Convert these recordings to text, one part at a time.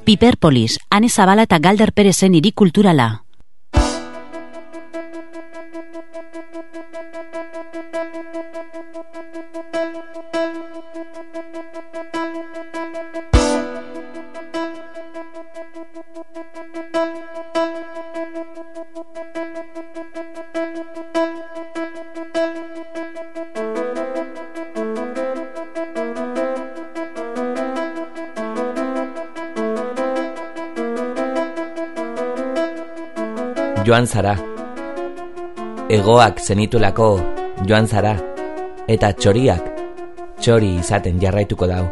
Piperpolis, Ane Zabala eta Galder Perezen hiri kulturala. Joan zara, hegoak zenitulako joan zara, eta txoriak txori izaten jarraituko dau.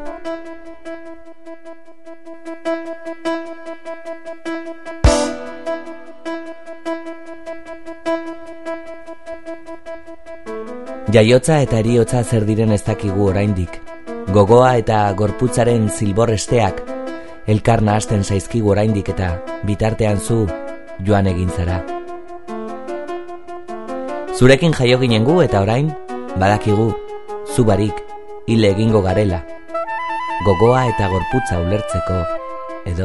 Jaiotza eta heriotza zer diren ez dakigu oraindik. Gogoa eta gorputzaren zilborresteak elkar nahasten zaizkigu oraindik eta bitartean zu joan egin zara. Zurekin jaio ginen gu eta orain badakigu zu barik hil egingo garela. Gogoa eta gorputza ulertzeko edo.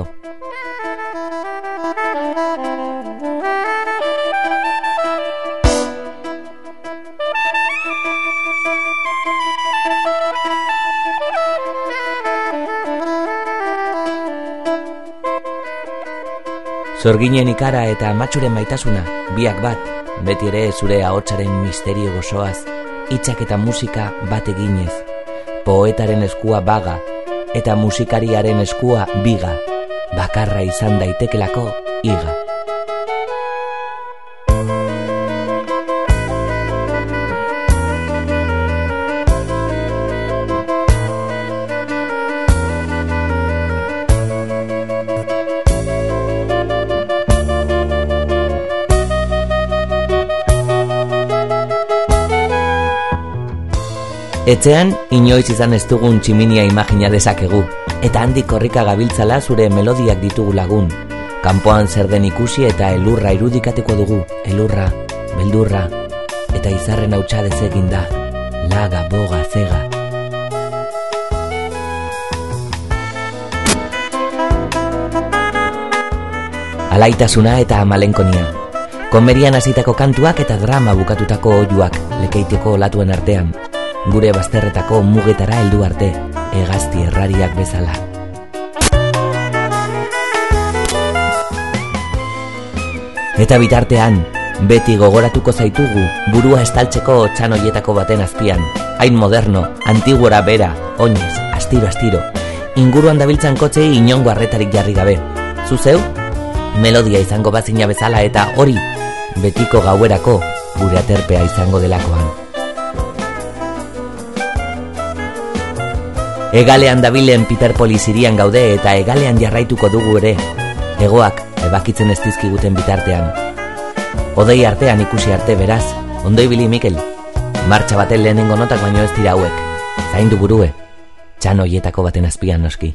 Zorginen ikara eta amatxuren maitasuna, biak bat, beti ere zure ahotsaren misterio gozoaz, hitzak eta musika bat eginez, poetaren eskua baga, eta musikariaren eskua biga, bakarra izan daitekelako iga. Etxean, inoiz izan ez dugun tximinia imagina dezakegu, eta handik korrika gabiltzala zure melodiak ditugu lagun. Kanpoan zer den ikusi eta elurra irudikateko dugu, elurra, beldurra, eta izarren hautsa dezegin da, laga, boga, zega. Alaitasuna eta amalenkonia, komerian hasitako kantuak eta drama bukatutako oiuak, lekeiteko olatuen artean, gure bazterretako mugetara heldu arte, hegazti errariak bezala. Eta bitartean, beti gogoratuko zaitugu burua estaltzeko txanoietako baten azpian, hain moderno, antiguora bera, oinez, astiro, inguruan dabiltzan kotxei inongo arretarik jarri gabe. Zuzeu, melodia izango bazina bezala eta hori, betiko gauerako gure aterpea izango delakoan. Egalean dabilen Piperpolis hirian gaude eta egalean jarraituko dugu ere, hegoak ebakitzen ez dizkiguten bitartean. Odei artean ikusi arte beraz, ondo ibili Mikel, martxa baten lehenengo notak baino ez dira hauek, zaindu burue, txanoietako baten azpian noski.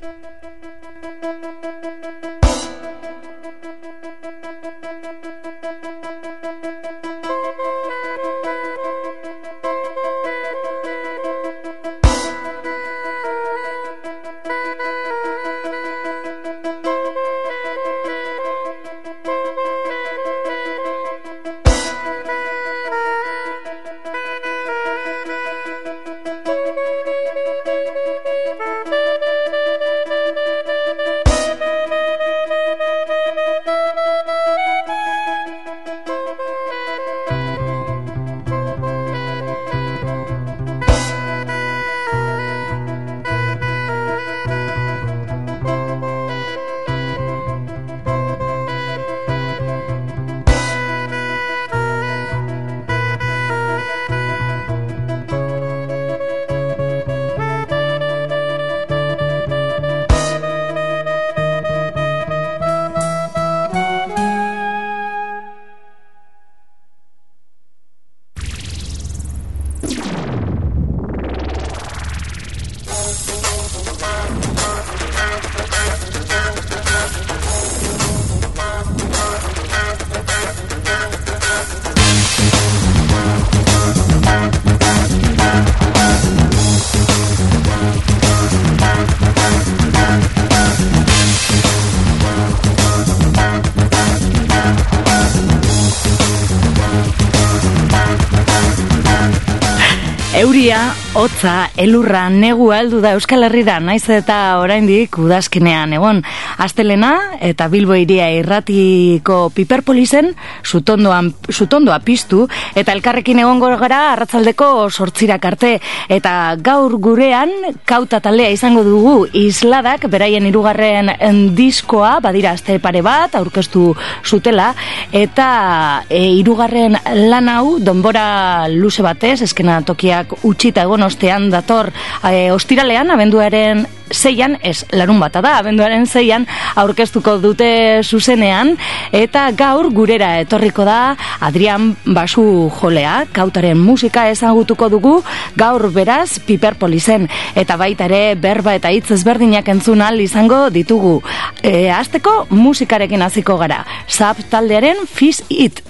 Euria, hotza, elurra, negua heldu da Euskal Herrira, naiz eta oraindik udazkenean egon. Astelena eta Bilbo hiria irratiko Piperpolisen sutondoa piztu eta elkarrekin egongo gara arratsaldeko 8 arte. Eta gaur gurean Kauta taldea izango dugu, Isladak beraien 3. diskoa badira aste pare bat aurkeztu zutela eta 3. lan hau denbora luze batez eskena tokiak utxita egon ostean dator ostiralean abenduaren 6an, ez larun bata da, abenduaren 6an aurkeztuko dute zuzenean eta gaur gurera etorriko da Adrian Basu jolea, Kautaren musika ezagutuko dugu gaur beraz Piperpolisen eta baita ere berba eta hitz ezberdinak entzun ahal izango ditugu. Hasteko musikarekin hasiko gara. Zap taldearen Fish It.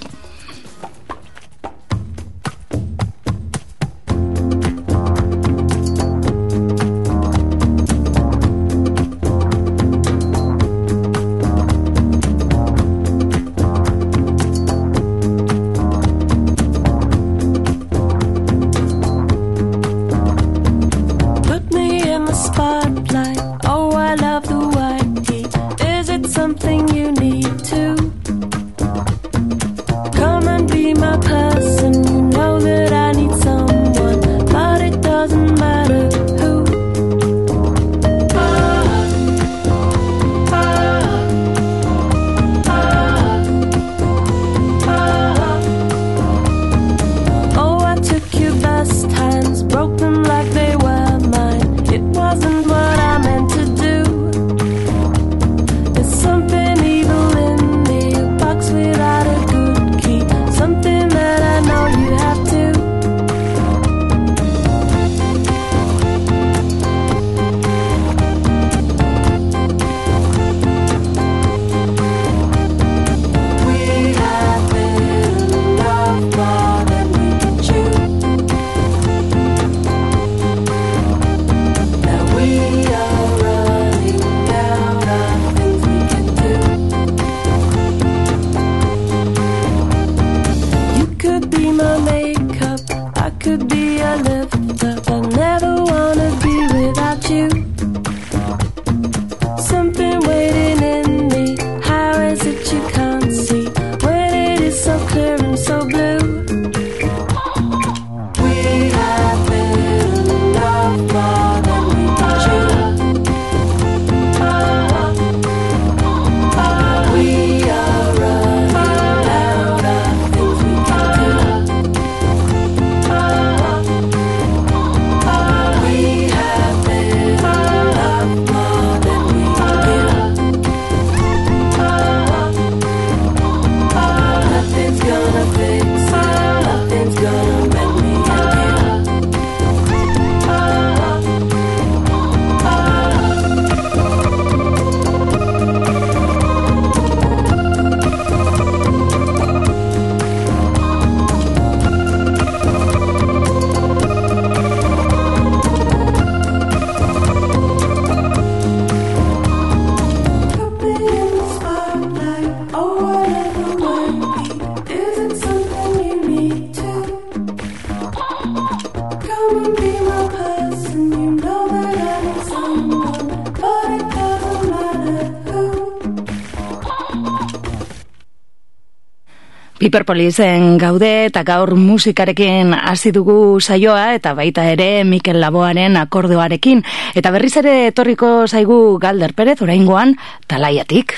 Piperpolisen gaude eta gaur musikarekin hasi dugu saioa eta baita ere Mikel Laboaren akordeoarekin eta berriz ere etorriko zaigu Galder Perez oraingoan Talaiatik.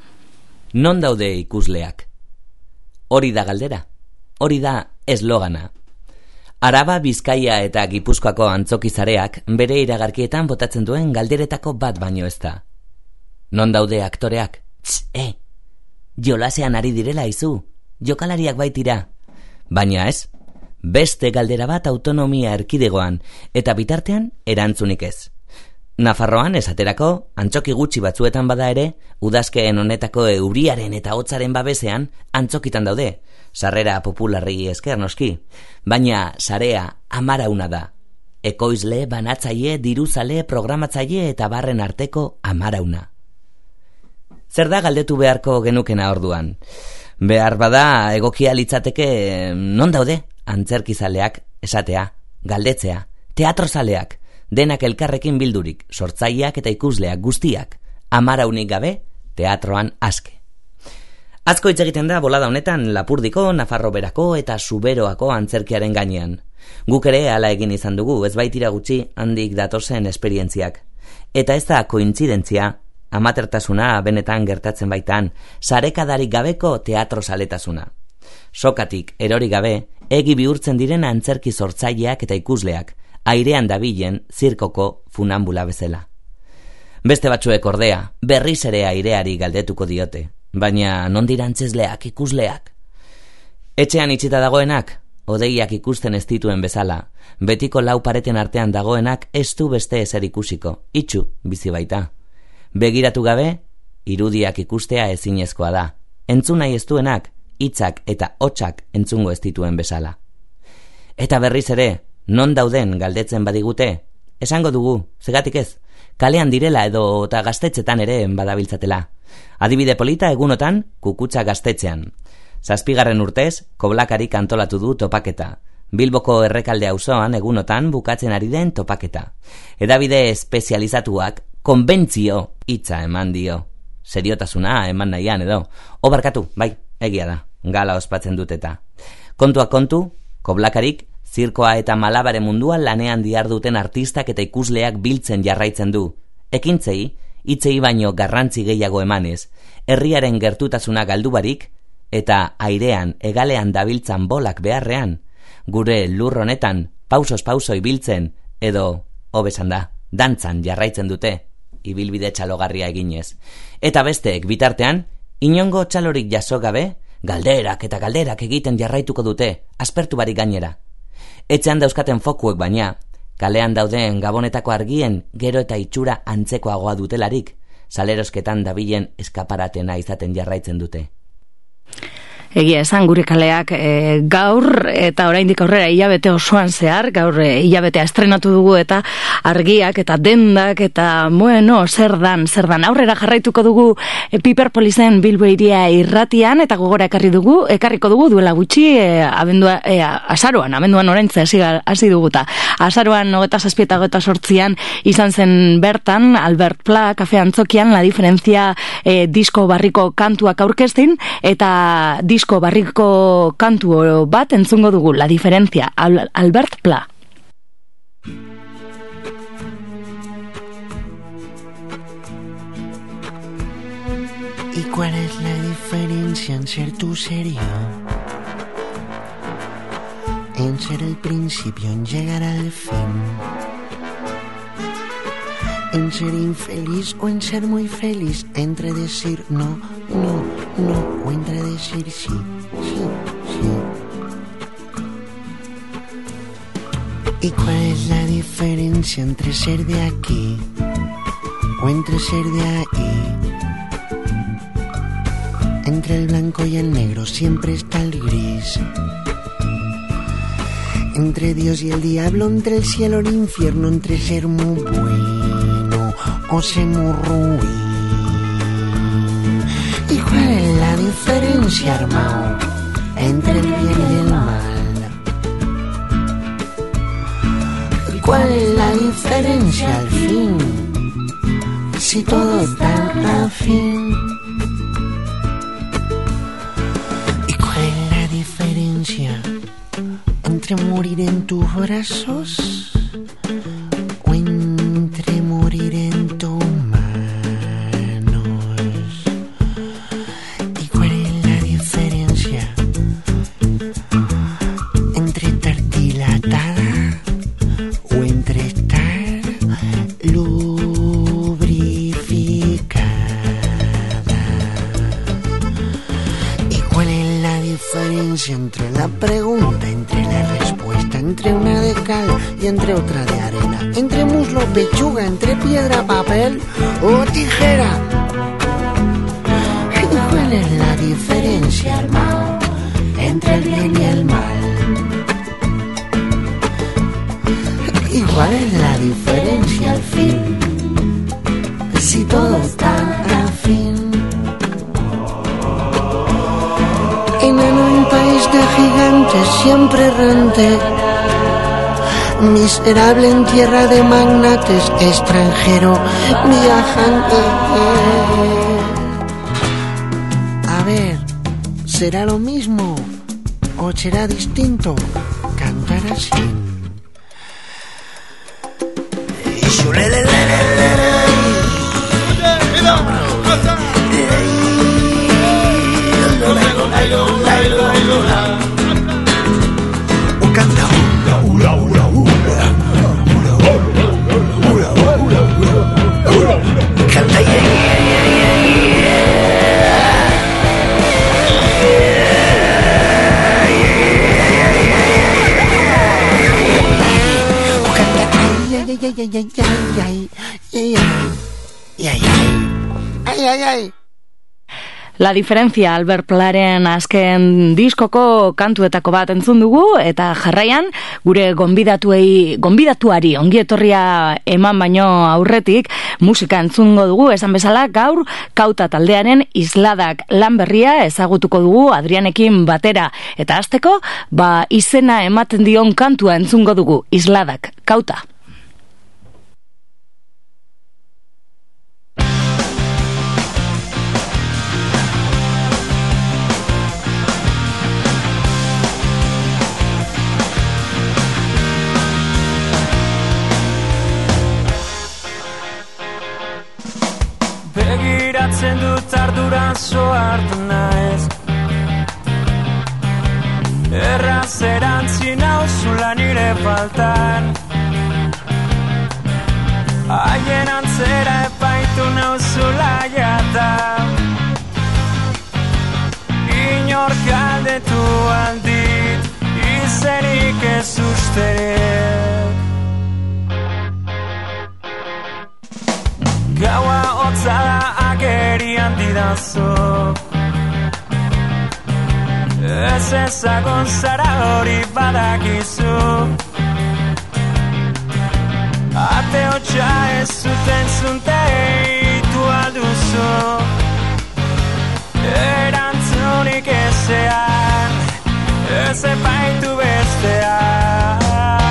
Non daude ikusleak? Hori da galdera. Hori da eslogana. Araba, Bizkaia eta Gipuzkoako antzokizareak bere iragarkietan botatzen duen galderetako bat baino ez da. Non daude aktoreak? Jolasean ari direla izu. Jokalariak baitira. Baina ez, beste galdera bat autonomia erkidegoan, eta bitartean erantzunik ez. Nafarroan esaterako, antzoki gutxi batzuetan bada ere, udazkeen honetako euriaren eta hotzaren babesean antzokitan daude, sarrera popularri esker noski, baina sarea amarauna da. Ekoizle, banatzaile, diruzale, programatzaile eta barren arteko amarauna. Zer da galdetu beharko genukena orduan? Behar bada egokia litzateke non daude antzerkizaleak esatea, galdetzea, teatrozaleak, denak elkarrekin bildurik, sortzaileak eta ikusleak guztiak, amaraunik gabe, teatroan aske. Asko hitz egiten da bolada honetan Lapurdiko, Nafarro Berako eta Zuberoako antzerkiaren gainean. Guk ere hala egin izan dugu, ez baitira gutxi handik datozen esperientziak. Eta ez da kointzidentzia, amatertasuna benetan gertatzen baitan, sarekadarik gabeko teatrozaletasuna. Sokatik erori gabe, egi bihurtzen diren antzerki sortzaileak eta ikusleak, airean dabilen zirkoko funambula bezala. Beste batzuek ordea, berriz ere aireari galdetuko diote, baina non dira antzezleak, ikusleak? Etxean itxita dagoenak, odeiak ikusten ez dituen bezala, betiko lau pareten artean dagoenak ez du beste ezer ikusiko, itxu bizi baita. Begiratu gabe, irudiak ikustea ezinezkoa da, entzun nahi ez duenak, hitzak eta hotsak entzungo ez dituen bezala. Eta berriz ere, non dauden galdetzen badigute, esango dugu, zegatik ez, kalean direla edo eta gaztetxetan ere badabiltzatela. Adibide polita egunotan, Kukutza gaztetxean. 7. urtez, Koblakarik antolatu du topaketa. Bilboko Errekalde auzoan egunotan bukatzen ari den topaketa. Hedabide espezializatuak konbentzio hitza eman dio. Seriotasuna eman nahian edo. Barkatu, bai, egia da, gala ospatzen dut eta. Kontua kontu, Koblakarik zirkoa eta malabare munduan lanean diharduten artistak eta ikusleak biltzen jarraitzen du. Ekintzei, hitzei baino garrantzi gehiago emanez, herriaren gertutasuna galdu barik, eta airean egalean dabiltzan bolak beharrean, gure lur honetan pausos pauso ibiltzen, edo, hobesan da, dantzan jarraitzen dute, ibilbide txalogarria eginez. Eta besteek bitartean, inongo txalorik jaso gabe, galderak eta galderak egiten jarraituko dute, aspertu barik gainera. Etxean dauzkaten fokuek baina, kalean dauden gabonetako argien gero eta itxura antzekoagoa dutelarik, salerosketan dabilen eskaparatena izaten jarraitzen dute. Egia esan, gure kaleak gaur eta oraindik aurrera hilabete osoan zehar, gaur hilabetea estrenatu dugu eta argiak eta dendak eta bueno, zer dan, aurrera jarraituko dugu Piperpolisen Bilbo Hiria irratian eta gogora ekarriko dugu duela gutxi azaroan oraintze hasi dugu ta. Azaroan 27 eta 28 izan zen bertan Albert Pla kafe antzokian La Diferencia disko barriko kantuak aurkezten eta disko barriko kantu bat entzungo dugu, La Diferencia, Albert Pla. ¿Y cuál es la diferencia en ser tú serio? En ser el principio, en llegar al fin. En ser infeliz o en ser muy feliz, entre decir no, no, no, o entre decir sí, sí, sí. ¿Y cuál es la diferencia entre ser de aquí o entre ser de ahí? Entre el blanco y el negro siempre está el gris. Entre Dios y el diablo, entre el cielo y el infierno, entre ser muy bueno o ser muy ruin. ¿Y cuál es la diferencia, hermano, entre el bien y el mal? ¿Y cuál es la diferencia al fin? Si todo está afín. ¿Y cuál es la diferencia entre morir en tus brazos o entre morir en tus manos? ¿Y cuál es la diferencia entre estar dilatada o entre estar lubrificada? ¿Y cuál es la diferencia entre la pregunta, entre la respuesta, entre una de cal y entre otra de arena, entre muslo, pechuga, entre piedra, papel o tijera? ¿Y cuál es la diferencia, hermano, entre el bien y el mal? ¿Y cuál es la diferencia al fin? Si todo está afín. En un país de gigantes siempre errante, miserable en tierra de magnates, extranjero, viajante. A ver, ¿será lo mismo o será distinto cantar así? La diferencia, Albert Plaren azken diskoko kantuetako bat entzun dugu, eta jarraian gure gonbidatuari ongietorria eman baino aurretik musika entzungo dugu, esan bezala gaur Kauta taldearen Isladak lan berria ezagutuko dugu Adrianekin batera, eta hasteko izena ematen dion kantua entzungo dugu, Isladak, Kauta. Begiratzen dut ardurazo hartu naiz, erraz erantzin hauzula nire faltan, haien antzera epaitu nauzula jata, inor galdetu aldit, izenik ez usterik. Gaua hotza da agerian didazu, ez ezagun zara hori badakizu, ate hotxa ez zuten zunteitu alduzu, erantzunik ezean, ez epaitu bestean.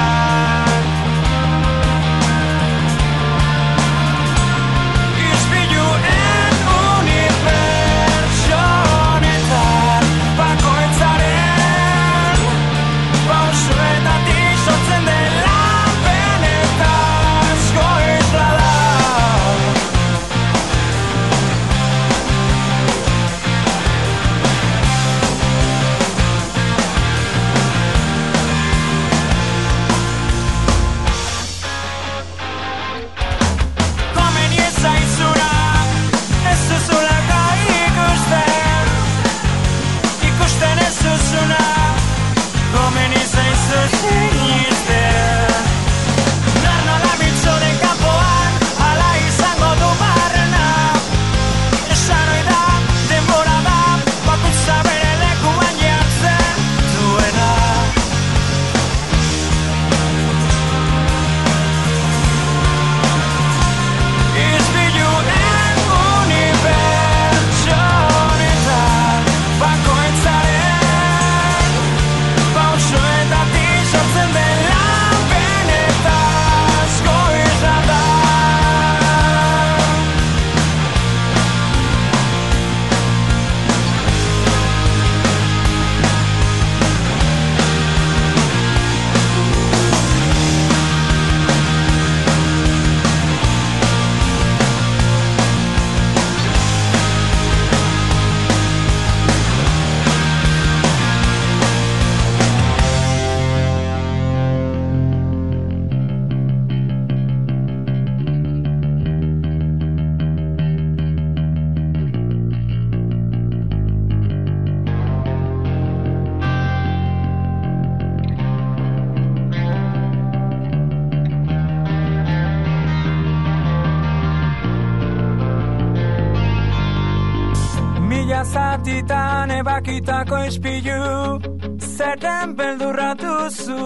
Zatitan ebakitako ispilu, zeren beldurra duzu,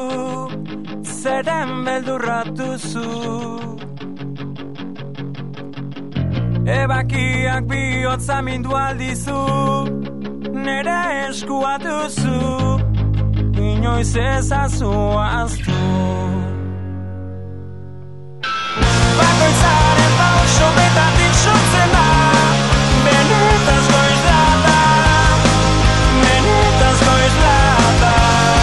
zeren beldurra duzu. Ebakiak bihotza mindu aldizu, nere eskua duzu, inoiz ezazu aztu. sobetatik sortzen da. Benetazko islata, benetazko islata.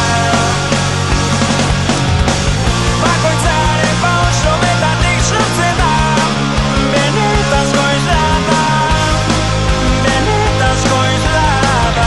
Bakoitzaren paus sobetatik sortzen da. Benetazko islata, benetazko islata.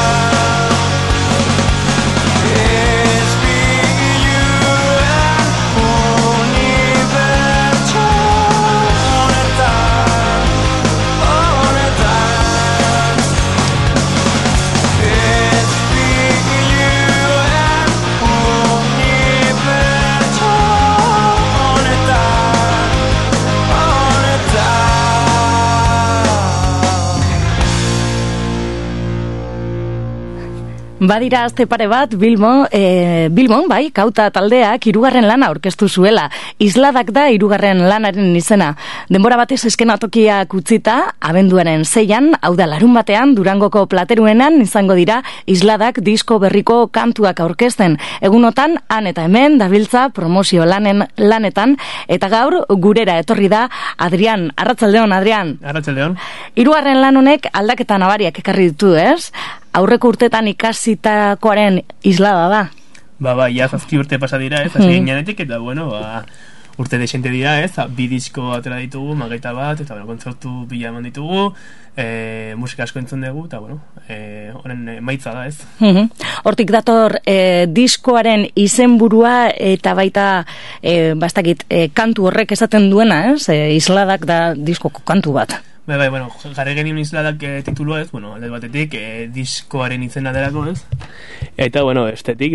Badira azte pare bat, Bilbon, bai, Kauta taldeak 3. lana aurkeztu zuela. Isladak da 3. lanaren izena. Denbora batez eskenatokiak utzita, abenduaren 6an, hau da larun batean, Durangoko Plateruenan izango dira Isladak disko berriko kantuak aurkezten. Egunotan, han eta hemen, dabiltza promozio lanetan, eta gaur gurera etorri da Adrian. Arratsaldeon, Adrian. Arratsaldeon. 3. lan honek aldaketa nabariak ekarri ditu, ez? Aurreko urtetan ikasitakoaren islada da. Ba, ja 7 urte pasa dira, ez, hasi ginenetik, eta, bueno, urte desente dira, ez, 2 disko atera ditugu, magaita bat, eta, bueno, kontzertu bila eman ditugu, musika asko entzun dugu, eta, bueno, horren emaitza da, ez. Hortik dator diskoaren izenburua eta baita, bastakit, kantu horrek esaten duena, ez, isladak da diskoko kantu bat. Bai, bueno, jarri genien isladak titulua, ez, bueno, alde batetik, diskoaren izena delako, ez. Eta, bueno, estetik,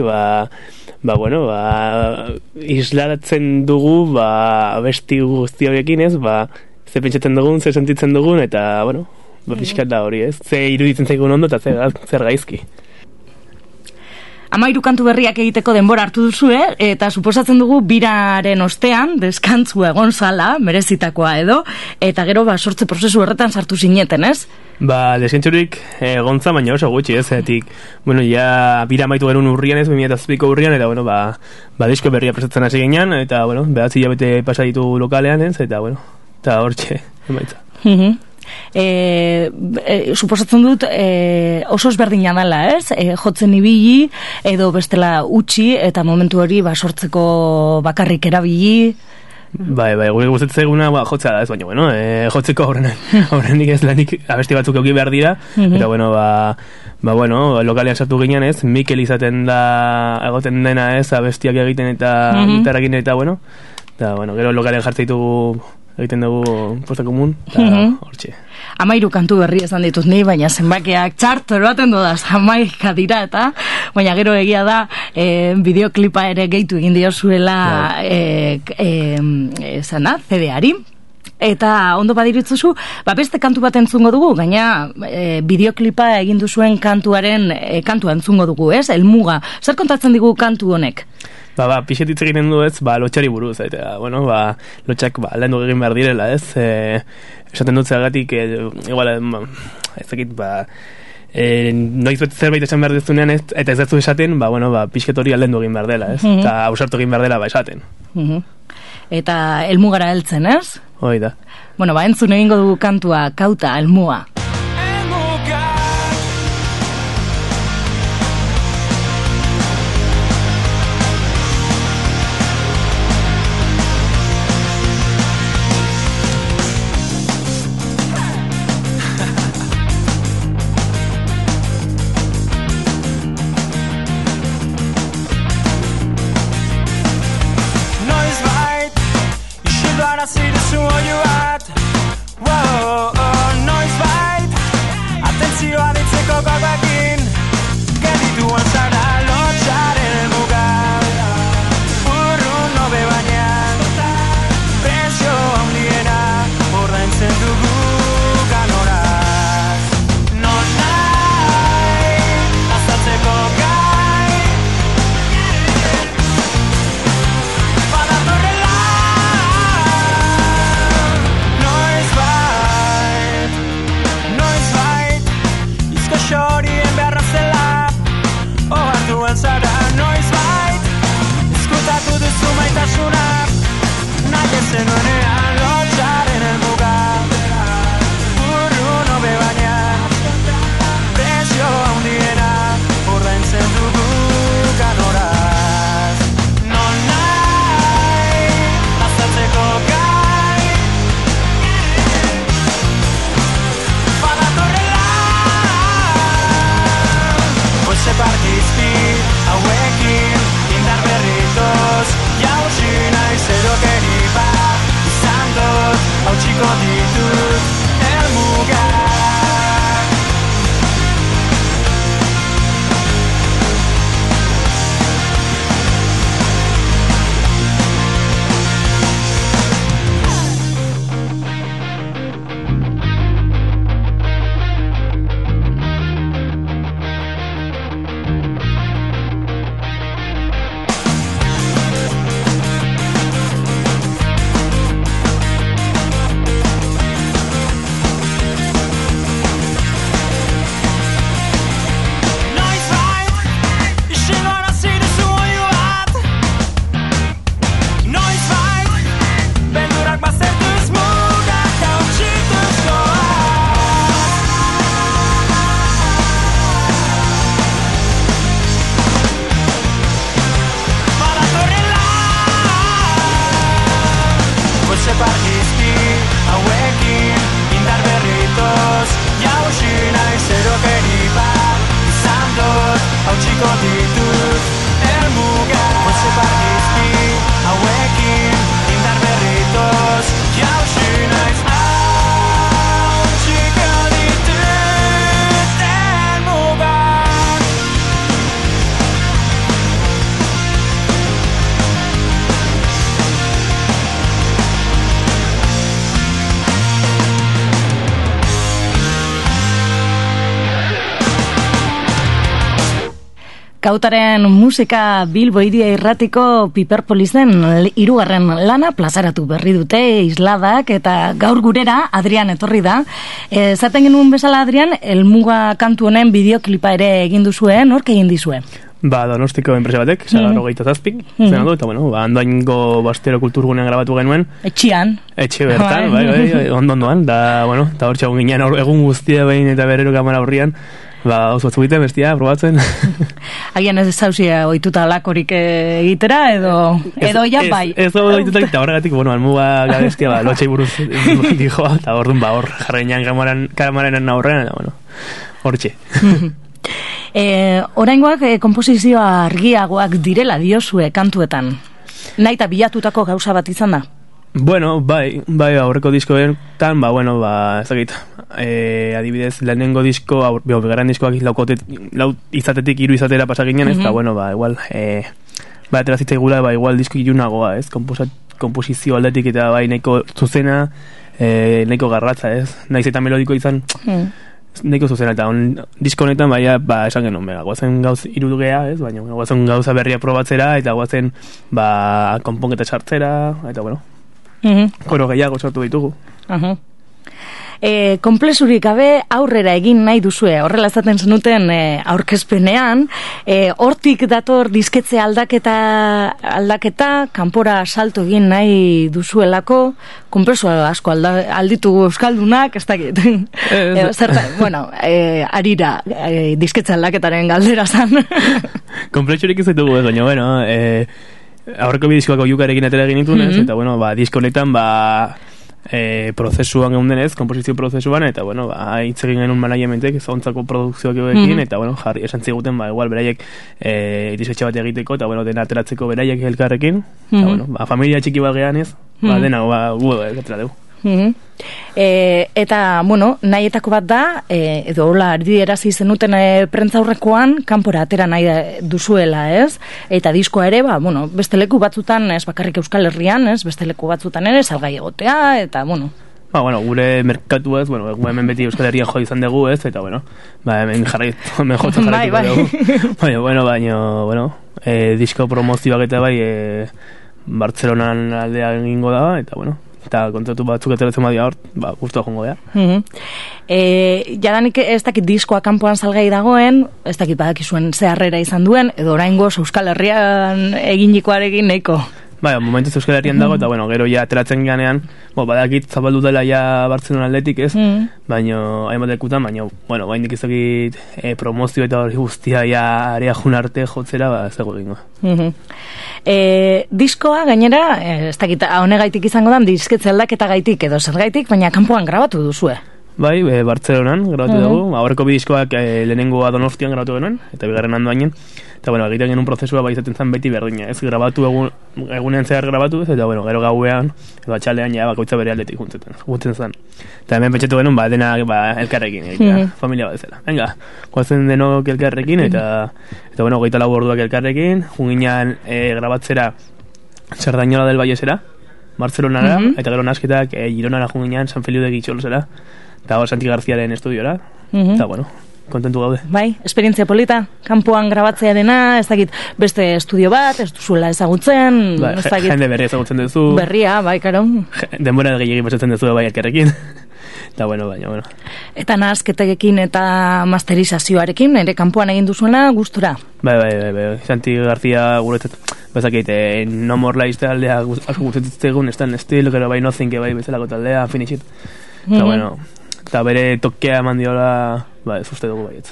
isladatzen dugu, abesti guzti horiekin, ez, ze pentsatzen dugun, ze sentitzen dugun, eta, bueno, pixkat da hori, ez. Ze iruditzen zaigun ondo, eta zer gaizki. 13 kantu berriak egiteko denbora hartu duzue, eta suposatzen dugu biraren ostean, deskantzua egon zala, merezitakoa edo, eta gero sortze prozesu horretan sartu zineten, ez? Deskentzurik gontza, baina oso gutxi, ez, etik, bueno, ja bira amaitu genuen urrian, ez, 2007ko urrian, eta, bueno, disko berria prestatzen hasi ginean, eta, bueno, 9 hilabete pasa ditu lokalean, ez, eta, bueno, eta hortxe, emaitza. Suposatzen dut oso ezberdina dela, ez? Jotzen ibili edo bestela utzi eta momentu hori sortzeko bakarrik erabili. Bai, gure gustatzen zaiguna jotzea da, ez, baina, bueno, jotzeko aurrenik ez lanik abesti batzuk eduki behar dira, eta, bueno, lokalean sartu ginean, ez, Mikel izaten da egoten dena, ez, abestiak egiten eta gitarrakin eta, bueno, gero lokalean jartzen ditugu egiten dugu posta komun, eta hortxe. 13 kantu berri esan ditut ni, baina zenbakiak txarto eroaten dudaz, 11 dira eta, baina gero egia da, bideoklipa ere gehitu egin diozuela CD-ari. Eta ondo badiritzuzu, beste kantu bat entzungo dugu, gaina bideoklipa egin duzuen kantua entzungo dugu, ez? Elmuga. Zer kontatzen digu kantu honek? Pixetitz egiten du, ez, lotxari buruz, eta, bueno, lotxak aldendu egin behar direla, ez, esaten dut zergatik, igual, ez dakit, noiz bet zerbait esan behar dezunean, ez, eta ez dezu esaten, pixket hori aldendu egin behar dela, ez, eta ausartu egin behar dela, esaten. Eta elmugara heltzen, ez? Hoi da. Bueno, entzun egingo dugu kantua, Kauta, Elmuga. Zenuen ean lotxaren elmuga. Kautaren musika Bilbo Hiria Irratiko Piperpolizen 3. lana plazaratu berri dute isladak eta gaur gurera Adrian etorri da. Zaten genuen bezala Adrian, Elmuga kantu honen bideoklipa ere egin duzue, nork egin dizue? Donostiko enpresa batek, Sagarro Geita Zazpik, zenatu, eta bueno, Andoaingo Bastero Kulturgunean grabatu genuen. Etxe bertan, bai, ondoan, da, bueno, eta hor txagun ginean egun guztia behin eta berrero kamera horrian, oso batzu egiten, bestia, probatzen. Agian ez zauzia oituta lakorik egitera, edo ja bai? Ez oituta eta horregatik, bueno, Almuga gabestia, lotxei buruz dijoa, eta hor dun, hor jarreinan kamararen aurrean, eta bueno, hortxe. Oraingoak komposizioa argiagoak direla diozue kantuetan. Nahi eta bilatutako gauza bat izan da? Bueno, bai, aurreko diskoetan, ez dakit, adibidez, lehenengo disko, bigarren diskoak lau izatetik 3 izatera pasaginean, ez da, igual, atera zitzaigula, igual disko ilunagoa, ez, komposizio aldetik eta bai nahiko zuzena, nahiko garratza, ez, nahiz eta melodiko izan, nahiko zuzena, eta disko honetan, esan genuen, guazen gauz irudugea, ez, baina guazen gauza berria probatzera, eta guazen, konponketa txartzera, eta, koro gehiago sortu ditugu. Konplexurik gabe aurrera egin nahi duzue, horrela esaten zenuten aurkezpenean, hortik dator disketze aldaketa, kanpora salto egin nahi duzuelako, konplexu asko alditugu euskaldunak, ez dakit. Arira, disketze aldaketaren galdera zan. Konplexurik ez ditugu, baina, aurreko bidizkoako jukarekin atera egin ditun, eta, disko honetan, prozesuan egun denez, komposizio prozesuan, eta, hitz egin genuen manajementek, zontzako produkzioak egoekin, eta, jarri esan ziguten, igual, beraiek disketxe bat egiteko, eta, dena ateratzeko beraiek elkarrekin, eta, familia txiki bat gehan ez, dena, gu atera dugu. Eta, nahietako bat da, edo hola ardiderazi zenuten prentzaurrekoan, kanpora atera nahi duzuela, ez? Eta diskoa ere, beste leku batzutan, ez bakarrik Euskal Herrian, ez? Beste leku batzutan ere, salgai egotea, eta, gure merkatu ez, hemen beti Euskal Herrian jo izan dugu, ez? Eta, hemen jotzen jarraituko dugu. Baina, disko promozioak eta Bartzelonan aldea egingo da, eta kontratu batzuk ateratzen badia hor, guztua jongo da. Jadanik ez dakit diskoa kanpoan salgai dagoen, ez dakit badakizuen zeharrera izan duen, edo oraingoz Euskal Herrian eginikoarekin nahiko. Momentuz Euskal Herrian dago, eta gero ja ateratzen ganean, badakit zabaldu dela ja Bartzelona aldetik, ez? Baina, hainbat lekutan, baina, haindik ezakit promozio eta hori guztia ja area jun arte jotzera, ez dago egingo. Diskoa, gainera, ez dakit, honegaitik izango da, disketze aldaketa gaitik edo zer gaitik, baina kanpoan grabatu duzue. Bai, Bartzelonan grabatu dugu, aurreko bidizkoak lehenengoa Donostian grabatu genuen, eta bigarren Andoainen, eta egiten genuen prozesua izaten zen beti berdina, ez grabatu egunean zehar grabatu, eta gero gauean, edo atxalean ja bakoitza bere aldetik juntzen zen. Eta hemen pentsatu genuen, dena elkarrekin, familia bat ezela. Venga, guazen denok elkarrekin, eta 24 orduak elkarrekin, junginan grabatzera Sardañola del Vallesera, Bartzelonara, eta gero nasketak Gironara junginan San Feliu de Guixolosera, eta Santi Garziaren estudiora, eta kontentu gaude. Bai, esperientzia polita, kanpoan grabatzea dena, ez dakit beste estudio bat, ez duzuela ezagutzen, ez dakit... Jende berria ezagutzen duzu. Berria, bai, karo. Denbora gehiagin pasatzen duzu bai elkarrekin. Eta baina. Eta nazketekin eta masterizazioarekin, ere kanpoan egin duzuena gustura. Bai. Santi Garzia guretzat, bezakit, No More Lies taldea asko gustetzen ez den estilo, gero bai Nothing, bai bezalako taldea, Finish It. Eta eta bere tokea eman diola, ez uste dugu baietz.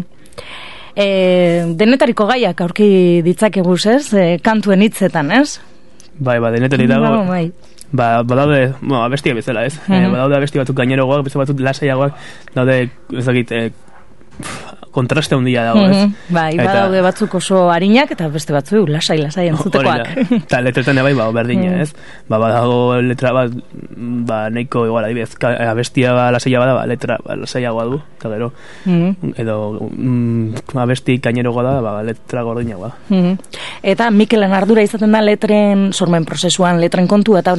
Denetariko gaiak aurki ditzakeguz, ez? Kantuen hitzetan, ez? Bai, denetarik dago. Badaude, abestia bezala, ez? Badaude abesti batzuk gainerogoak, beste batzuk lasaiagoak, daude, ezakit, kontraste handia dago, ez? Bai, badaude batzuk oso harinak eta beste batzuk lasai entzutekoak. Eta letretan bai, berdina, ez? Badago letra bat, nahiko igual, adibidez, abestia lasaia bada, letra lasaiagoa du, eta gero, edo abesti gainerogoa da, letra gordinagoa. Eta Mikelen ardura izaten da letren sormen prozesuan, letren kontu eta hori?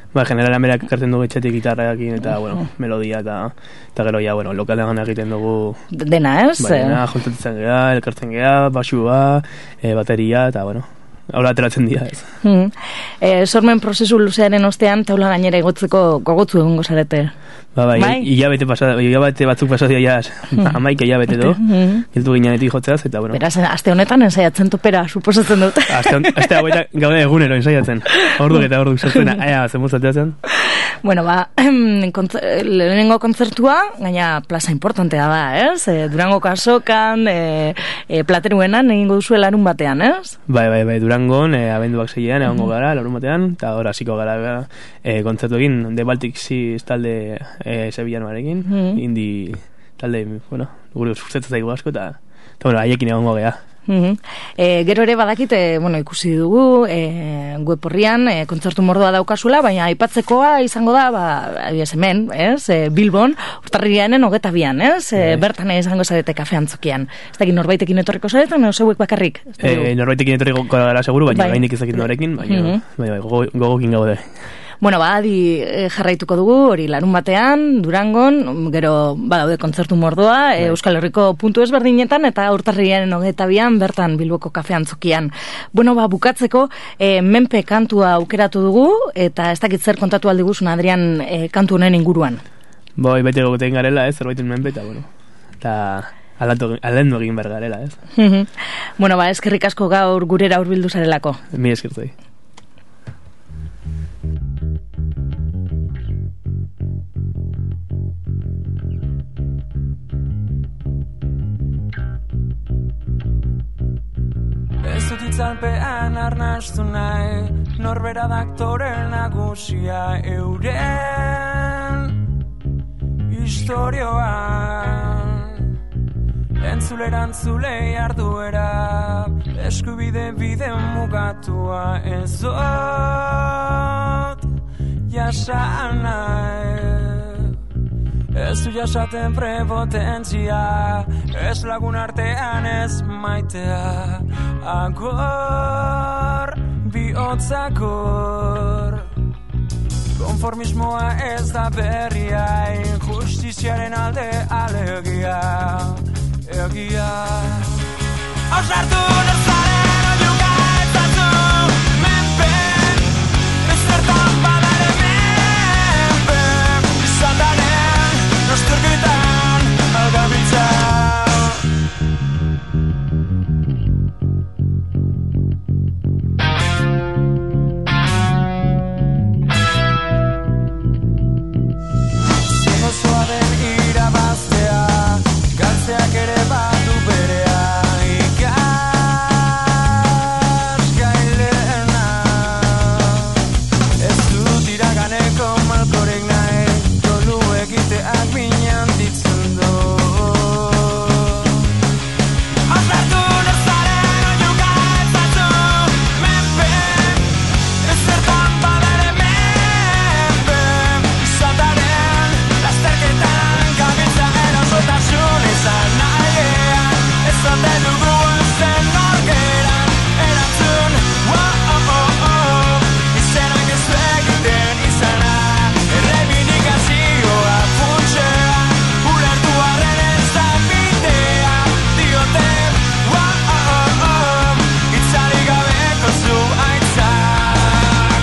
generalean berak ekartzen dugu etxetik gitarrakin eta, bueno, melodia eta gero ja, bueno, lokalean egiten dugu... Dena, ez? Dena, joltatzen geha, elkartzen geha, basua, bateria, eta, bueno, haula ateratzen dira, ez. Sormen prozesu luzearen ostean, taula gainera igotzeko gogotzu egongo zarete. Bai, hilabete batzuk pasadia jaz, 11 hilabete do, giltu ginenetik jotzeaz, eta, bueno. Beraz, aste honetan ensaiatzen topera, suposatzen dut. Aste hauetan gaude egunero ensaiatzen, orduk eta orduk sortzen, zemuzateatzen. Bueno, lehenengo kontzertua, gaina plaza importantea da, ez? Durango kasokan, plateruenan egingo duzu larun batean, ez? Bai, Durangon, abenduak 6ean egongo gara, larun batean, eta hor hasiko gara kontzertu egin, The Baltic Seas talde sevillanoarekin, indi talde, bueno, gure sustatzen zaigu asko, eta bueno, haiekin egongo geha. Gero ere badakit, bueno, ikusi dugu web horrian kontzertu mordoa daukazula, baina aipatzekoa izango da, abiaz hemen, ez? Bilbon, urtarrianen 22an, ez? Bertan izango zarete kafe antzokian. Ez dakit norbaitekin etorriko zaretan, edo zeuek bakarrik? Norbaitekin etorriko gara seguru, baina gainik izakit norekin, baina gogokin gaude. Bueno, adi jarraituko dugu, hori larun batean, Durangon, gero badaude kontzertu mordoa, Euskal Herriko puntu ezberdinetan, eta urtarriaren 22an bertan Bilboko kafe antzokian. Bueno, bukatzeko, menpe kantua aukeratu dugu, eta ez dakit zer kontatu aldiguzun, Adrian, kantu honen inguruan. Bai, bete gogoten garela, ez, zerbaitin menpe, eta, bueno, eta alendu egin behar garela, ez. Bueno, eskerrik asko gaur gurera hurbildu zarelako. Mi eskertzei. Ez dut itzalpean arnastu nahi, norbera da aktore nagusia euren historioan. Entzule arduera, eskubide bide mugatua ez dut jasan nahi. Ez du jasaten prepotentzia, ez lagun artean ez maitea. Agor, bihotzakor, konformismoa ez da berria, injustiziaren alde alegia, egia. Ausartu nerzaren oiuka ezatu, menpe, ezertan badare menpe, izataren, nosturgitan, algabiltza. Galtzeak ere badu berea, ikasgailena. Ez dut iraganeko malkorek nahi, tolu egiteak minan ditzen du. Ausartu nerzaren oiuka ezatu, menpe, ezertan badare menpe, izataren lasterketan gabiltza erosotasun izan nahiean, ez ote dugu zen norgeran erantzun, izenak ez du egiten izana, errebindikazioa funtsean, ulertu arren ez da bidea, diote, itzalik gabeko zu aitzak.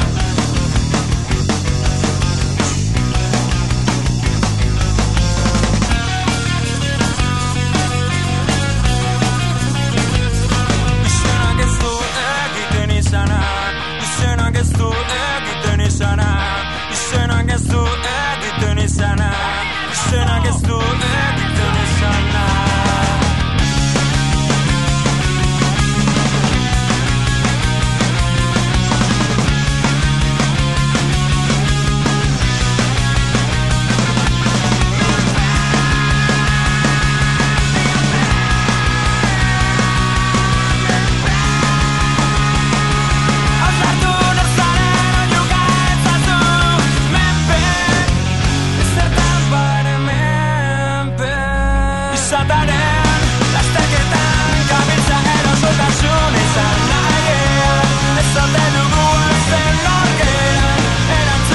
Izenak ez du egiten izana, izenak ez du egiten izana, izenak ez du egiten izana, izenak ez du egiten izana. Ausartu nerzaren oiuka ezatu, menpe, ezertan badare menpe, izataren lasterketan gabiltza erosotasun izan nahiean, ez ote dugu zen norgeran erantzun.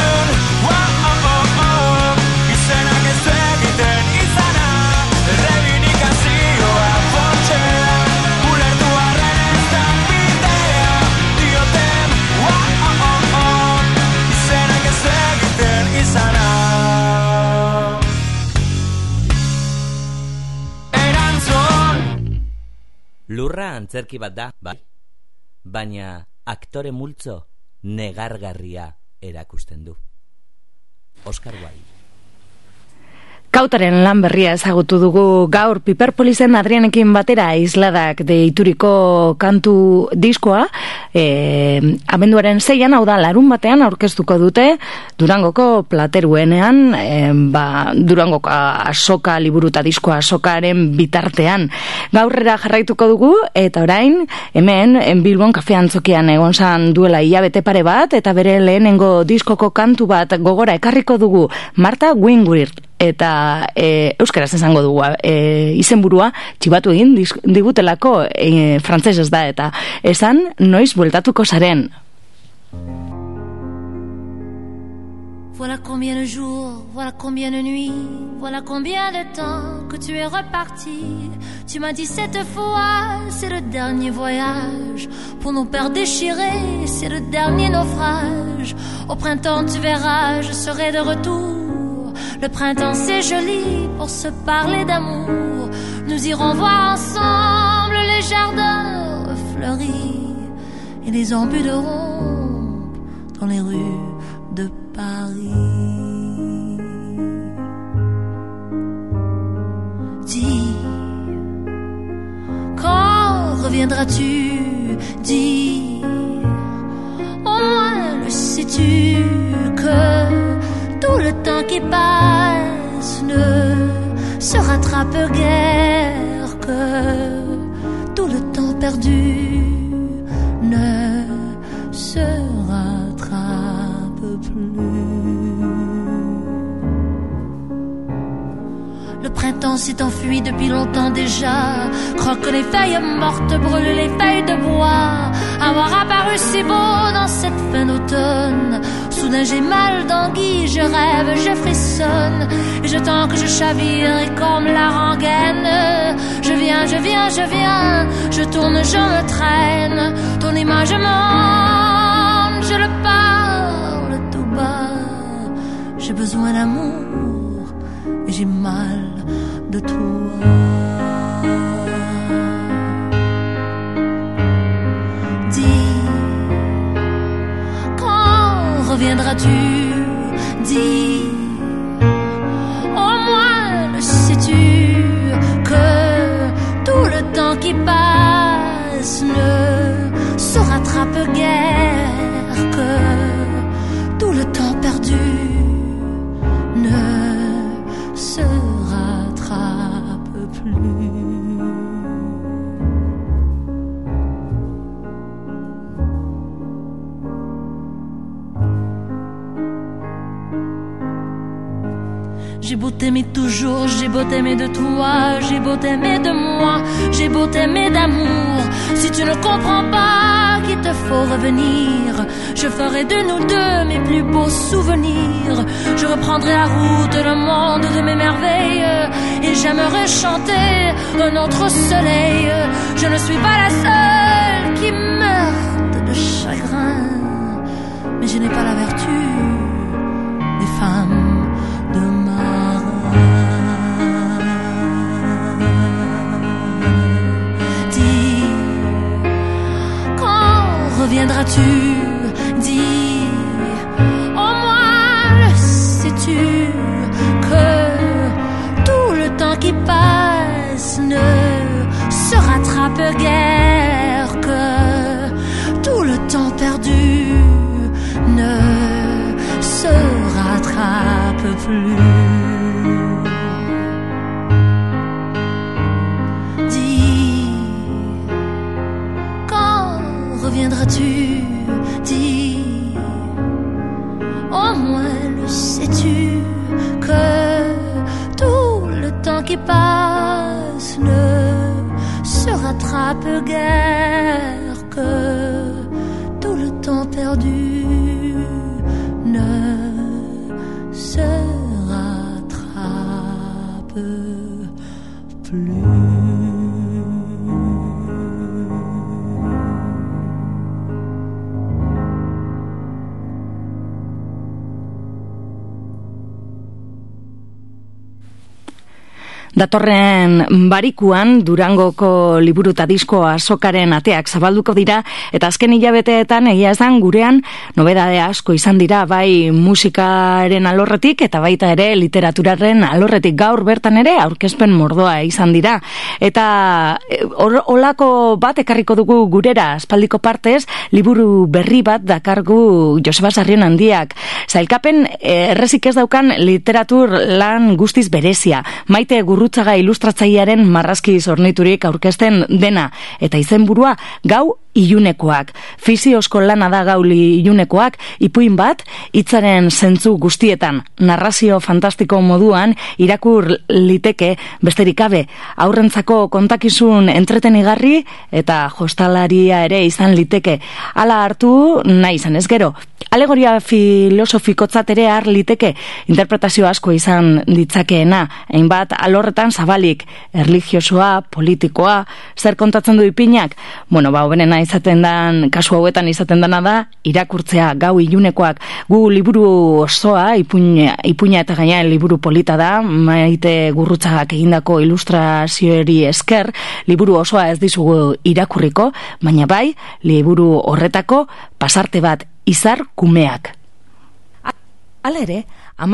Lurra antzerki bat da, bai. Baina aktore multzo negargarria erakusten du. Oskar Wilde. Kautaren lan berria ezagutu dugu gaur Piperpolisen Adrianekin batera isladak deituriko kantu diskoa, abenduaren 6an, hau da larun batean aurkeztuko dute Durangoko Plateruenean, Durangoko asoka liburuta diskoa asokaren bitartean. Gaurrera jarraituko dugu eta orain hemen Bilbon Kafe Antzokian egon zan duela hilabete pare bat eta bere lehenengo diskoko kantu bat gogora ekarriko dugu Marta Wingwirt. Eta euskaraz esango dugu izenburua txibatu egin digutelako frantsesez da eta esan noiz bueltatuko zaren. Voilà combien de jours, voilà combien de nuits, voilà combien de temps que tu es reparti. Tu m'as dit cette fois, c'est le dernier voyage. Pour nos peurs déchirés, c'est le dernier naufrage. Au printemps, tu verras, je serai de retour. Le printemps c'est joli pour se parler d'amour. Nous irons voir ensemble les jardins fleuris et les embus de ronde dans les rues de Paris. Dis, quand reviendras-tu? Dis, au moins le sais-tu que tout le temps qui passe ne se rattrape guère, que tout le temps perdu ne se rattrape plus. Le printemps s'est enfui depuis longtemps déjà, croque les feuilles mortes, brûle les feuilles de bois. Avoir apparu si beau dans cette fin d'automne, soudain j'ai mal d'anguille, je rêve, je frissonne, et je tends que je chavire et comme la rengaine, je viens, je viens, je viens, je tourne, je me traîne, ton image monte, je le parle tout bas, j'ai besoin d'amour et j'ai mal de toi. Reviendras-tu? Dis, au moins le sais-tu que tout le temps qui passe ne se rattrape guère, que tout le temps perdu ne se rattrape plus. J'ai beau t'aimer toujours, j'ai beau t'aimer de toi, j'ai beau t'aimer de moi, j'ai beau t'aimer d'amour. Si tu ne comprends pas qu'il te faut revenir, je ferai de nous deux mes plus beaux souvenirs. Je reprendrai la route, le monde de mes merveilles, et j'aimerais chanter un autre soleil. Je ne suis pas la seule qui meurt de chagrin, mais je n'ai pas la vertu des femmes de marin. Dis, quand reviendras-tu? Dis, au moins le sais-tu que tout le temps qui passe ne se rattrape guère, que tout le temps perdu ne se rattrape plus. Dis, quand reviendras-tu? Dis, au moins le sais-tu que tout le temps qui passe ne se rattrape guère, que tout le temps perdu ne se rattrape plus. Datorren barikuan Durangoko liburu eta disko azokaren ateak zabalduko dira, eta azken hilabeteetan egia esan gurean nobedade asko izan dira, bai musikaren alorretik eta baita ere literaturaren alorretik. Gaur bertan ere aurkezpen mordoa izan dira. Eta olako bat ekarriko dugu gurera, aspaldiko partez, liburu berri bat dakargu Joseba Sarrion Handiak. Zailkapen errezik ez daukan literatur lan guztiz berezia. Maite Gurrutxaga ilustratzailearen marrazki zorniturik aurkezten dena, eta izenburua Gau Ilunekoak. Fiziozko lana da Gau Ilunekoak, ipuin bat hitzaren zentzu guztietan, narrazio fantastiko moduan irakur liteke besterik gabe, aurrentzako kontakizun entretenigarri eta jostalaria ere izan liteke. Hala hartu nahi izan ez gero. Alegoria filosofikotzat ere har liteke, interpretazio asko izan ditzakeena, hainbat alorretan zabalik, erlijiosoa, politikoa, zer kontatzen du ipinak? Bueno, hoberena izaten dan, kasu hauetan izaten dana da, irakurtzea Gau Ilunekoak. Gu liburu osoa, ipuina eta gainean liburu polita da, Maite Gurrutxagak egindako ilustrazioari esker, liburu osoa ez dizugu irakurriko, baina bai, liburu horretako pasarte bat, Izar Kumeak. Hala ere,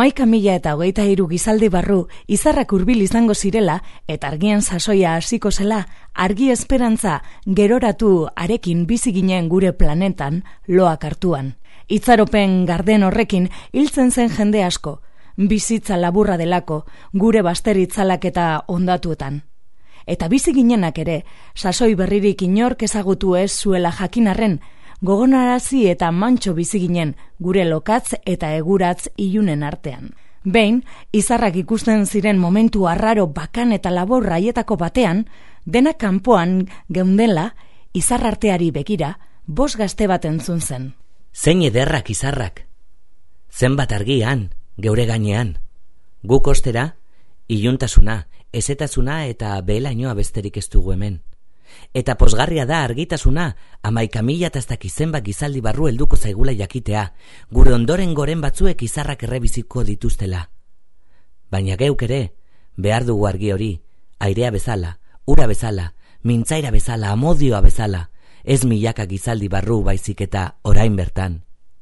11.023 gizaldi barru izarrak hurbil izango zirela eta argien sasoia hasiko zela, argi esperantza geroratu arekin bizi ginen gure planetan loak hartuan. Itzaropen garden horrekin hiltzen zen jende asko, bizitza laburra delako gure basteritzalak eta ondatuetan. Eta bizi ginenak ere, sasoi berririk inork ezagutu ez zuela jakinarren, gogonarazi eta mantxo bizi ginen gure lokatz eta eguratz ilunen artean. Behin, izarrak ikusten ziren momentu arraro bakan eta labor raietako batean, dena kanpoan geundela, izar arteari begira, 5 gazte bat entzun zen. Zein ederrak izarrak. Zenbat argian, geure gainean. Guk ostera, iluntasuna, ezetasuna eta behelainoa besterik ez dugu hemen. Eta posgarria da argitasuna, 11.000 zenbat gizaldi barru helduko zaigula jakitea, gure ondoren goren batzuek izarrak errebiziko dituztela. Baina geuk ere, behar dugu argi hori, airea bezala, ura bezala, mintzaira bezala, amodioa bezala, ez milaka gizaldi barru baizik eta orain bertan.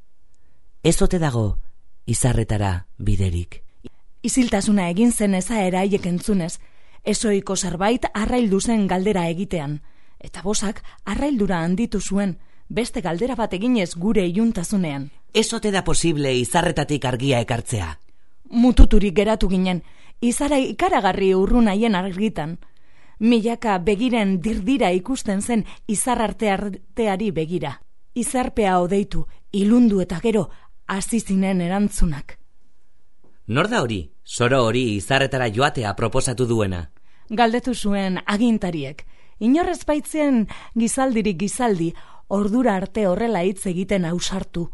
Ez ote dago izarretara biderik. Isiltasuna egin zen ezaera haiek entzunez, ezoiko zerbait arraildu zen galdera egitean, eta bosak arraildura handitu zuen, beste galdera bat eginez gure iluntasunean. Ez ote da posible izarretatik argia ekartzea? Mututurik geratu ginen, izara ikaragarri urrun haien argitan. Milaka begiren dirdira ikusten zen izar arteari begira. Izarpea odeitu, ilundu eta gero, hasi zinen erantzunak. Nor da hori, zoro hori izarretara joatea proposatu duena? Galdetu zuen agintariek. Inorrez baitzen gizaldirik gizaldi, ordura arte horrela hitz egiten ausartu.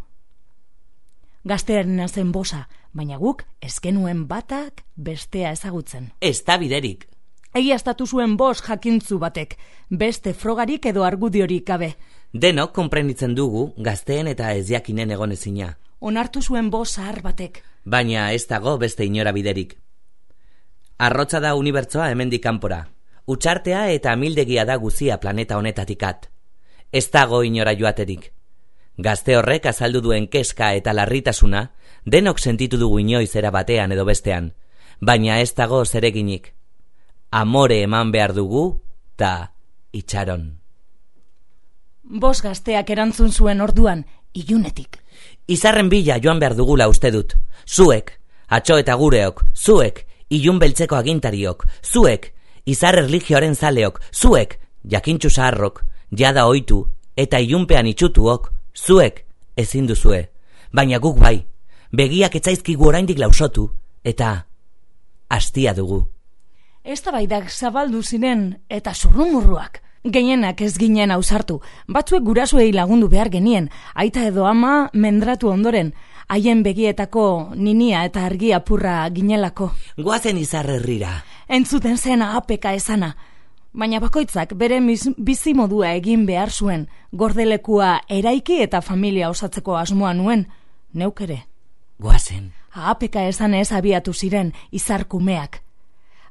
Gaztearena zen bosa, baina guk ez genuen batak bestea ezagutzen. Ez da biderik. Egiaztatu zuen bos jakintzu batek, beste frogarik edo argudiorik gabe. Denok konprenitzen dugu gazteen eta ez jakinen egonezina. Onartu zuen bos zahar batek. Baina ez dago beste inora biderik. Arrotza da unibertsoa hemendik kanpora. Utxartea eta amildegia da guzia planeta honetatikat. Ez dago inora joaterik. Gazte horrek azaldu duen keska eta larritasuna, denok sentitu dugu inoiz era batean edo bestean, baina ez dago zereginik. Amore eman behar dugu, ta itxaron. 5 gazteak erantzun zuen orduan, ilunetik. Izarren bila joan behar dugula uste dut. Zuek, atxo eta gureok, zuek, ilun beltzeko agintariok, zuek, izar erligioaren zaleok, zuek, jakintxu zaharrok, jada oitu, eta ilunpean itxutuok, zuek, ezin duzue. Baina guk bai, begiak etzaizkigu oraindik lausotu, eta hastia dugu. Eztabaidak zabaldu ziren eta zurrumurruak. Gehienak ez ginen ausartu, batzuek gurasoei lagundu behar genien, aita edo ama mendratu ondoren, haien begietako ninia eta argi apurra ginelako. Goazen izar herrira. Entzuten zen apeka esana, baina bakoitzak bere bizimodua egin behar zuen, gordelekua eraiki eta familia osatzeko asmoa nuen, neuk ere. Goazen. Apeka esanez abiatu ziren izar kumeak.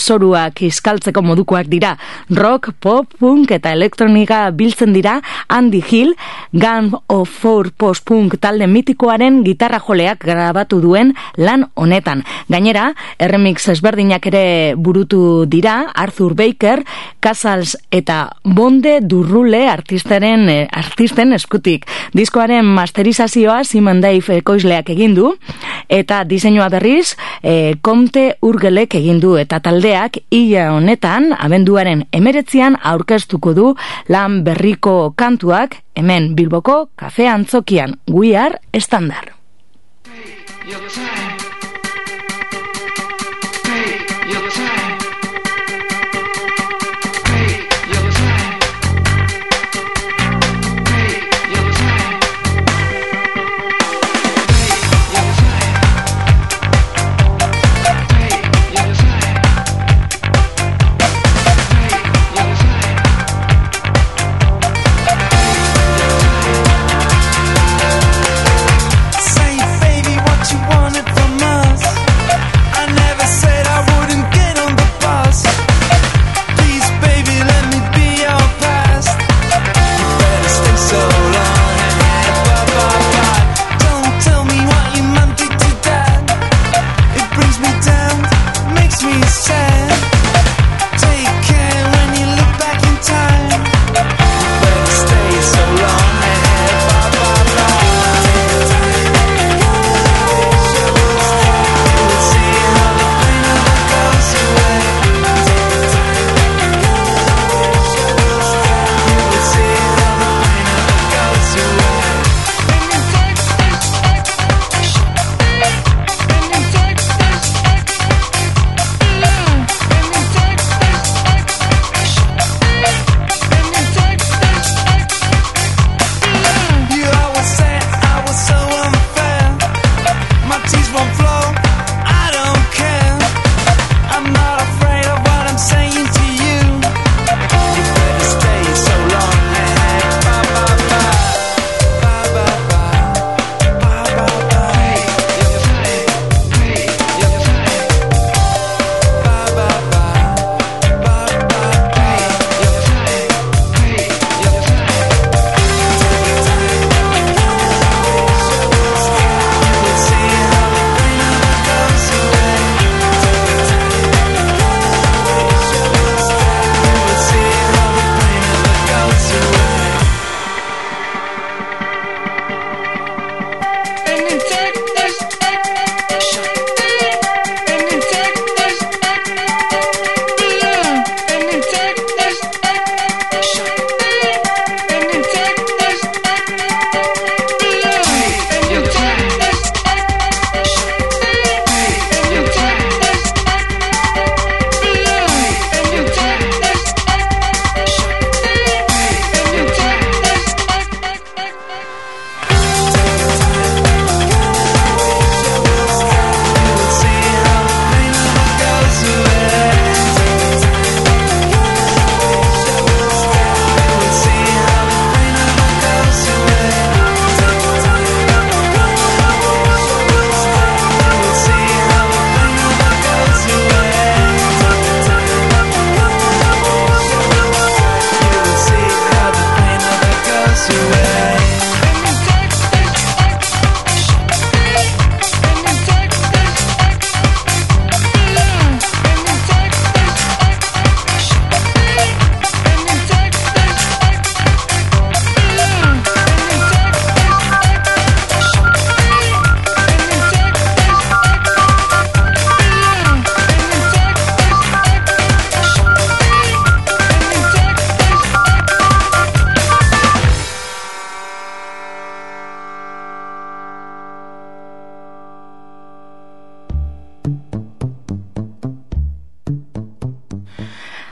lurzoruak iskaltzeko modukoak dira. Rock, pop, punk eta elektronika biltzen dira Andy Hill, Gun of Four post-punk talde mitikoaren gitarra joleak grabatu duen lan honetan. Gainera, remix ezberdinak ere burutu dira Arthur Baker, Casals eta Bonde Durrule artisten eskutik. Diskoaren masterizazioa Simon Dave ekoizleak egin du eta diseinua berriz Comte Urgelek egin du eta taldeak ia honetan abenduaren 19an aurkeztuko du lan berriko kantuak hemen Bilboko Kafe Antzokian. We Are Standard. Say, baby, what you wanted from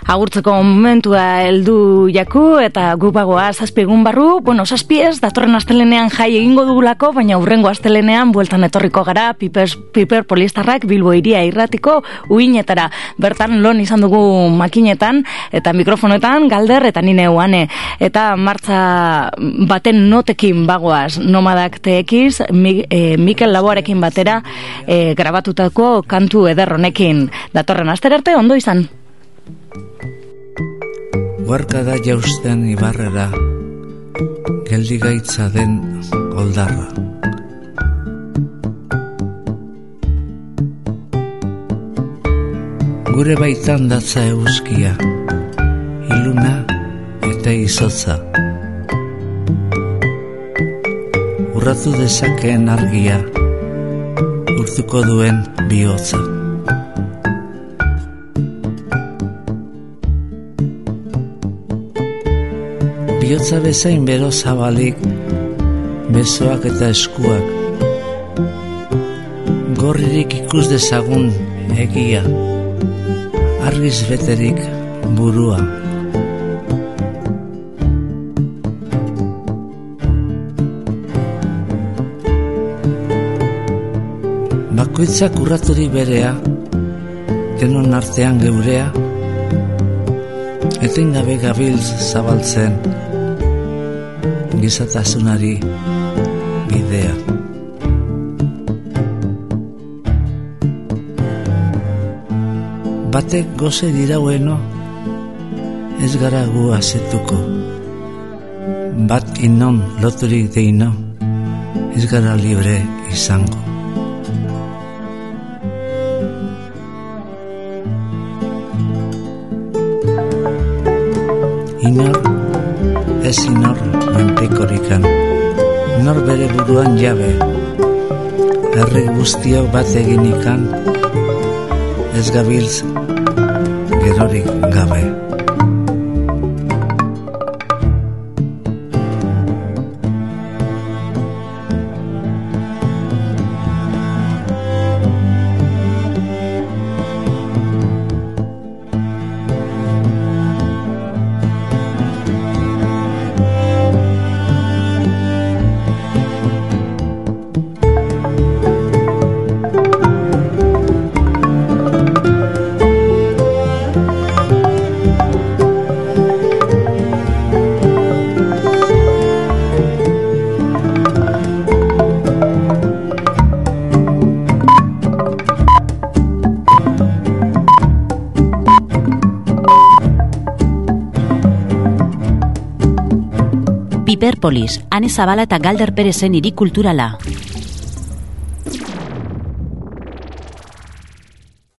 Agurtzeko momentua heldu jaku eta gupagoa 7 egun barru, bueno, 7 ez, datorren astelenean jai egingo dugulako, baina hurrengo astelenean bueltan etorriko gara Piper Polistarrak Bilbo Hiria Irratiko uinetara. Bertan lon izan dugu makinetan eta mikrofonoetan Galder eta ni neu Ane. Eta martxa baten notekin bagoaz, Nomadak TX, Mikel Laboarekin batera grabatutako kantu eder honekin. Datorren astera arte ondo izan. Guarka da jausten ibarrera, geldigaitza den oldarra. Gure baitan datza euskia, iluna eta izotza. Urratu dezakeen argia, urtuko duen bihotza. Bihotza bezain bero zabalik, besoak eta eskuak. Gorririk ikus dezagun egia, argiz beterik burua. Bakoitzak urraturi berea, denon artean geurea, etengabe gabiltz zabaltzen, gizatasunari bidea. Batek goze diraueno, ez gara gu azetuko. Bat inon loturik deino, ez gara libre izango. Inor, ez inor menpekorikan, nor bere buruan jabe, herri guztiok bat eginikan, ez gabiltz gerorik gabe. Piperpolis, Ane Zabala eta Galder Perezen hiri kulturala.